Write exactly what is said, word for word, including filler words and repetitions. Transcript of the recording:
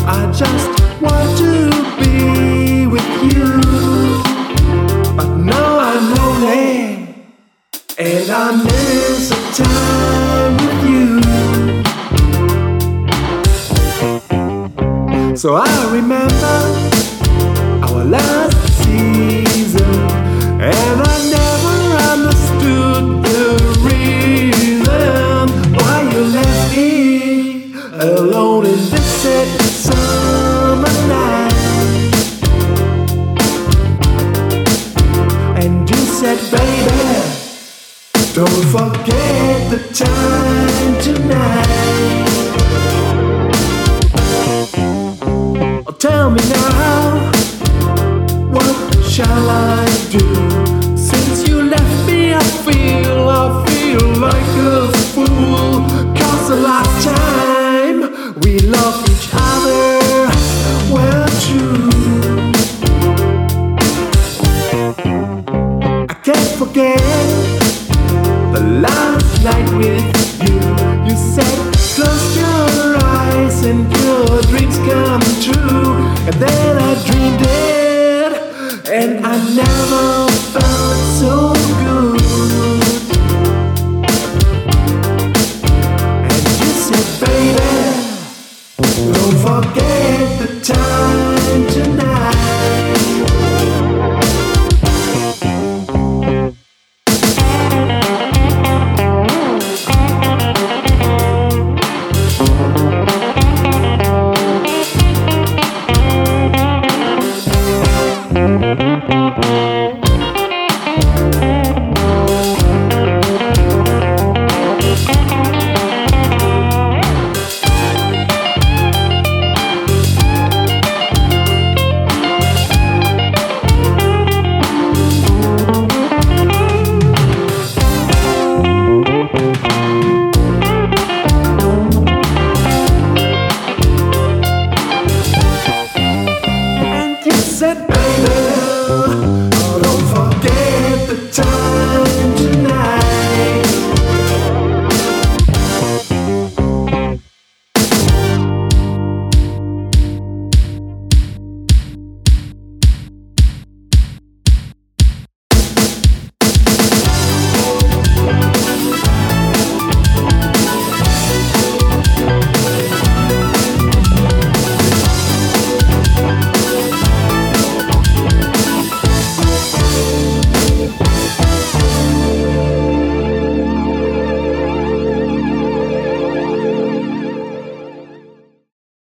I just want to be with you, but now I'm lonely and I miss the time with you. So I remember our last season, and I never understood the reason why you left me alone in this sad summer night. And you said, baby, don't forget the time tonight. Oh, tell me now, what shall I do? Since you left me, I feel, I feel like a fool. 'Cause the last time we loved